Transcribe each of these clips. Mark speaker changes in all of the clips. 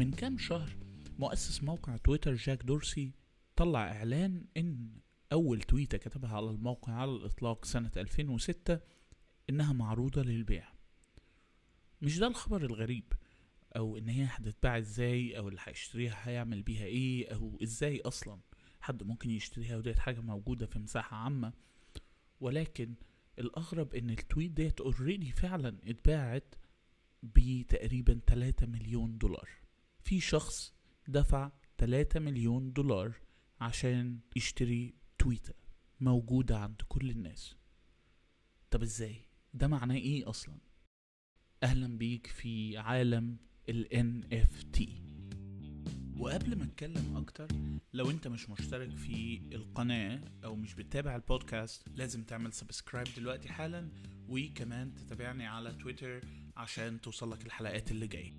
Speaker 1: من كام شهر مؤسس موقع تويتر جاك دورسي طلع اعلان ان اول تويتة كتبها على الموقع على الاطلاق سنة 2006 انها معروضة للبيع. مش ده الخبر الغريب او ان هي هتتباع ازاي او اللي هيشتريها هيعمل بيها ايه او ازاي اصلا حد ممكن يشتريها، وديت حاجة موجودة في مساحة عامة. ولكن الاغرب ان التويت ديت اوريدي فعلا اتباعت بتقريبا 3 مليون دولار. في شخص دفع 3 مليون دولار عشان يشتري تويتة موجودة عند كل الناس. طب ازاي؟ ده معناه ايه اصلا؟ اهلا بيك في عالم ال NFT. وقبل ما اتكلم اكتر، لو انت مش مشترك في القناة او مش بتتابع البودكاست لازم تعمل سبسكرايب دلوقتي حالا، وكمان تتابعني على تويتر عشان توصلك الحلقات اللي جاية.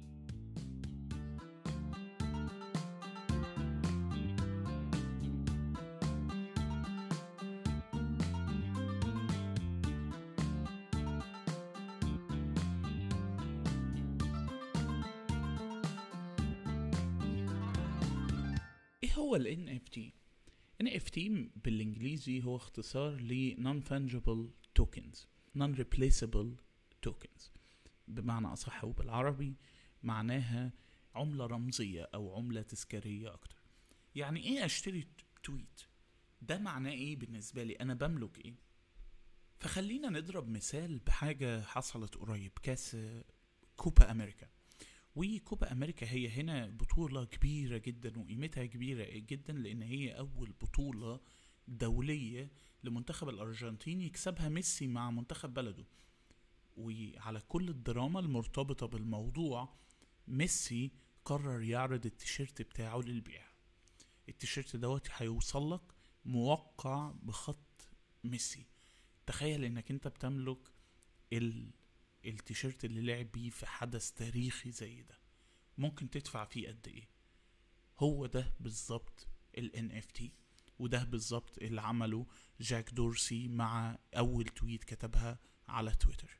Speaker 1: ايه هو ال NFT؟ NFT بالانجليزي هو اختصار ل Non-Fungible Tokens Non-Replaceable Tokens، بمعنى اصح وبالعربي معناها عملة رمزية او عملة تذكارية اكتر. يعني ايه اشتري تويت؟ ده معناه ايه بالنسبة لي؟ انا بملك ايه؟ فخلينا نضرب مثال بحاجة حصلت قريب، كاس كوبا امريكا. وكوبا امريكا هي هنا بطولة كبيرة جدا وقيمتها كبيرة جدا، لان هي اول بطولة دولية لمنتخب الارجنتين يكسبها ميسي مع منتخب بلده. وعلى كل الدراما المرتبطة بالموضوع، ميسي قرر يعرض التيشيرت بتاعه للبيع. التيشيرت دوت هيوصل لك موقع بخط ميسي. تخيل انك انت بتملك التيشيرت اللي لعب بيه في حدث تاريخي زي ده. ممكن تدفع فيه قد ايه؟ هو ده بالظبط ال NFT، وده بالظبط اللي عمله جاك دورسي مع اول تويت كتبها على تويتر.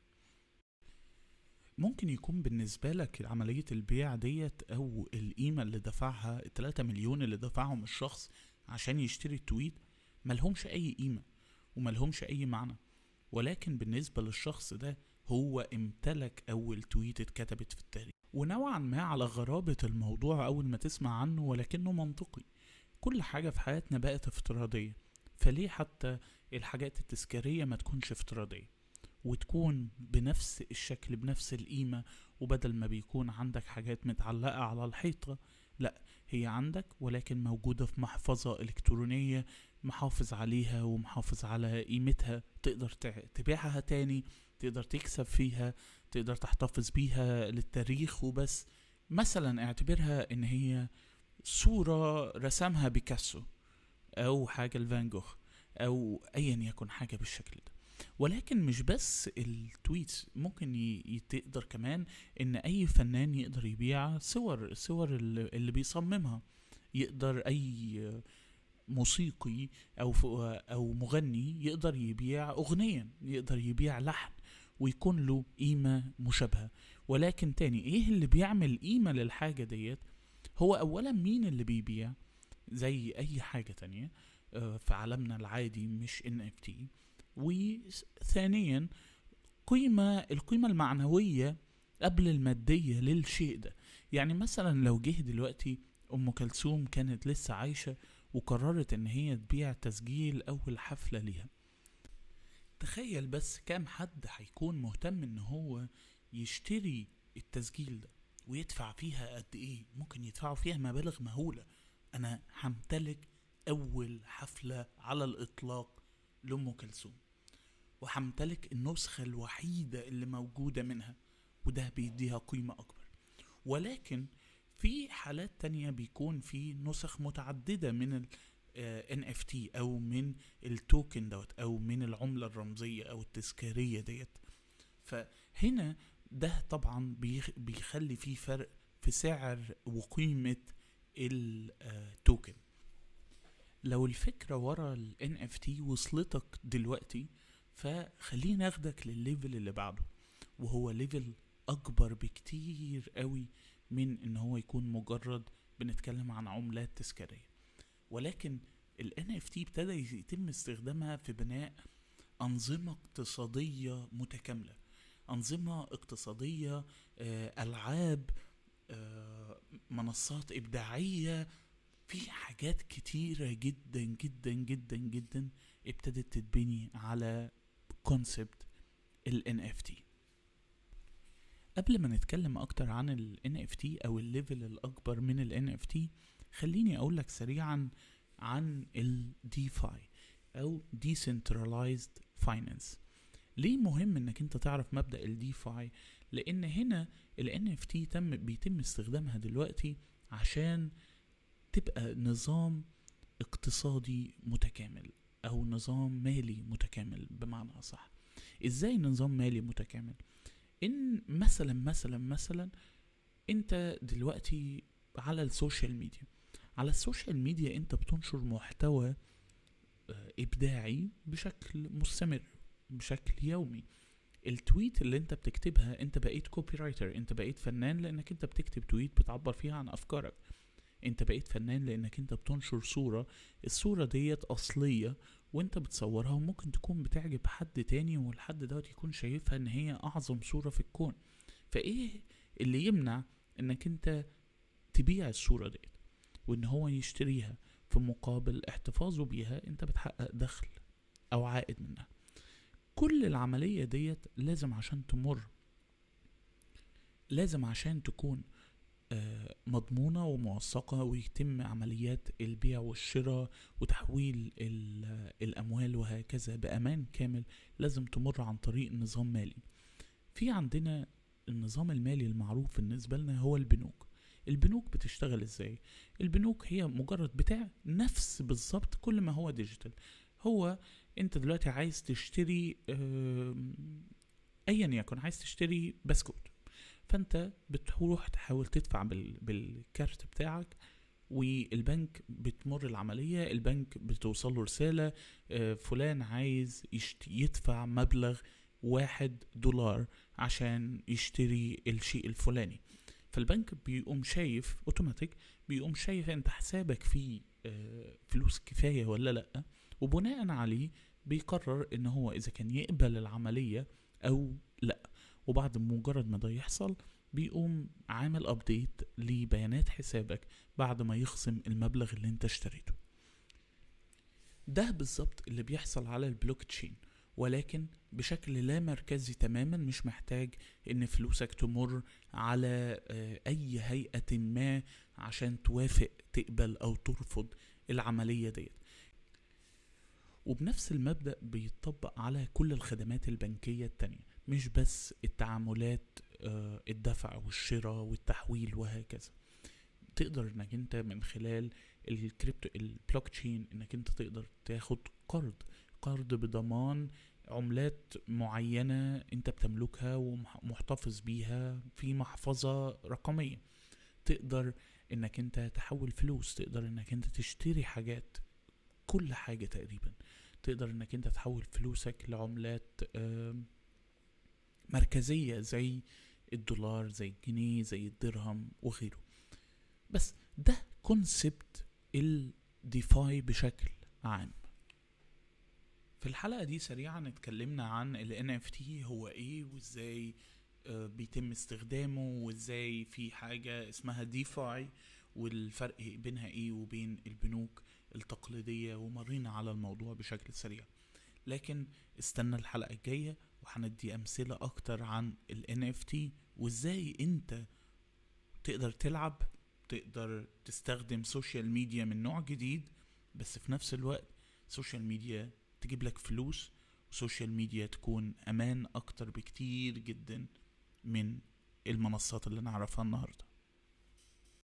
Speaker 1: ممكن يكون بالنسبة لك عملية البيع ديت او القيمة اللي دفعها 3 مليون اللي دفعهم الشخص عشان يشتري التويت ملهمش اي قيمة وملهمش اي معنى. ولكن بالنسبة للشخص ده هو امتلك اول تويت اتكتبت في التاريخ. ونوعا ما على غرابة الموضوع اول ما تسمع عنه، ولكنه منطقي. كل حاجة في حياتنا بقت افتراضية، فليه حتى الحاجات التذكارية ما تكونش افتراضية وتكون بنفس الشكل بنفس القيمة؟ وبدل ما بيكون عندك حاجات متعلقة على الحيطة، لا، هي عندك ولكن موجودة في محفظة إلكترونية، محافظ عليها ومحافظ على قيمتها. تقدر تبيعها تاني، تقدر تكسب فيها، تقدر تحتفظ بيها للتاريخ وبس. مثلا اعتبرها ان هي صورة رسمها بيكاسو او حاجة لفان جوخ او ايا يكن حاجة بالشكل ده. ولكن مش بس التويتس، ممكن تقدر كمان ان اي فنان يقدر يبيع صور اللي بيصممها. يقدر اي موسيقي او مغني يقدر يبيع اغنية، يقدر يبيع لحن ويكون له قيمة مشابهة. ولكن تاني، ايه اللي بيعمل قيمة للحاجة ديت؟ هو اولا مين اللي بيبيع زي اي حاجة تانية في عالمنا العادي مش NFT. وثانيا القيمة المعنوية قبل المادية للشيء ده. يعني مثلا لو جه دلوقتي ام كلثوم كانت لسه عايشة وقررت ان هي تبيع تسجيل اول حفلة ليها، تخيل بس كام حد هيكون مهتم ان هو يشتري التسجيل ده ويدفع فيها قد ايه؟ ممكن يدفعوا فيها مبالغ مهولة. انا همتلك اول حفلة على الاطلاق لأم كلثوم، وهمتلك النسخة الوحيدة اللي موجودة منها، وده بيديها قيمة اكبر. ولكن في حالات تانية بيكون في نسخ متعددة من ال NFT او من التوكن دوت او من العملة الرمزية او التذكارية ديت. فهنا ده طبعا بيخلي فيه فرق في سعر وقيمة التوكن. لو الفكرة ورا ال NFT وصلتك دلوقتي، فخلينا ناخدك للليفل اللي بعده، وهو ليفل اكبر بكتير قوي من ان هو يكون مجرد بنتكلم عن عملات تذكارية. ولكن ال NFT ابتدى يتم استخدامها في بناء أنظمة اقتصادية متكاملة، أنظمة اقتصادية، ألعاب، منصات إبداعية، في حاجات كتيرة جدا جدا جدا جدا ابتدت تتبني على كونسبت ال NFT. قبل ما نتكلم اكتر عن ال NFT او الليفل الاكبر من ال NFT، خليني اقولك سريعا عن ال DeFi او Decentralized Finance. ليه مهم انك انت تعرف مبدأ ال DeFi؟ لان هنا ال NFT بيتم استخدامها دلوقتي عشان تبقى نظام اقتصادي متكامل او نظام مالي متكامل بمعنى اصح. ازاي نظام مالي متكامل؟ ان مثلا انت دلوقتي على السوشيال ميديا انت بتنشر محتوى ابداعي بشكل مستمر، بشكل يومي. التويت اللي انت بتكتبها انت بقيت كوبي رايتر، انت بقيت فنان لانك انت بتكتب تويت بتعبر فيها عن افكارك. انت بقيت فنان لانك انت بتنشر الصورة ديت اصلية وانت بتصورها، وممكن تكون بتعجب حد تاني والحد دوت يكون شايفها ان هي اعظم صورة في الكون. فايه اللي يمنع انك انت تبيع الصورة ديت وان هو يشتريها في مقابل احتفاظه بيها؟ انت بتحقق دخل او عائد منها. كل العملية ديت لازم عشان تكون مضمونة وموثقة ويتم عمليات البيع والشراء وتحويل الأموال وهكذا بأمان كامل، لازم تمر عن طريق نظام مالي. في عندنا النظام المالي المعروف بالنسبة لنا هو البنوك. البنوك بتشتغل ازاي؟ البنوك هي مجرد بتاع نفس بالظبط كل ما هو ديجيتال. هو انت دلوقتي عايز تشتري ايا يكن، عايز تشتري بسكوت، فانت بتروح تحاول تدفع بالكارت بتاعك، والبنك بتمر العملية، البنك بتوصل له رسالة فلان عايز يدفع مبلغ $1 عشان يشتري الشيء الفلاني. فالبنك بيقوم شايف اوتوماتيك، بيقوم شايف انت حسابك فيه فلوس كفاية ولا لأ، وبناء عليه بيقرر ان هو اذا كان يقبل العملية او لأ. وبعد مجرد ما ده يحصل بيقوم عامل ابديت لبيانات حسابك بعد ما يخصم المبلغ اللي انت اشتريته. ده بالظبط اللي بيحصل على البلوك تشين، ولكن بشكل لا مركزي تماما، مش محتاج ان فلوسك تمر على اي هيئة ما عشان توافق تقبل او ترفض العملية ديت. وبنفس المبدأ بيتطبق على كل الخدمات البنكية التانية، مش بس التعاملات الدفع والشراء والتحويل وهكذا. تقدر انك انت من خلال الكريبتو البلوك تشين انك انت تقدر تاخد قرض بضمان عملات معينة انت بتملكها ومحتفظ بيها في محفظة رقمية. تقدر انك انت تحول فلوس، تقدر انك انت تشتري حاجات، كل حاجة تقريبا. تقدر انك انت تحول فلوسك لعملات مركزية زي $، زي الجنيه، زي الدرهم وغيره. بس ده كونسبت الديفاي بشكل عام. في الحلقة دي سريعا اتكلمنا عن ال NFT هو ايه، وازاي بيتم استخدامه، وازاي في حاجة اسمها ديفاي والفرق بينها ايه وبين البنوك التقليدية، ومرينا على الموضوع بشكل سريع. لكن استنى الحلقة الجاية وحندي أمثلة أكتر عن ال NFT وإزاي أنت تقدر تلعب، تقدر تستخدم سوشيال ميديا من نوع جديد، بس في نفس الوقت سوشيال ميديا تجيب لك فلوس، وسوشيال ميديا تكون أمان أكتر بكتير جدا من المنصات اللي نعرفها النهاردة.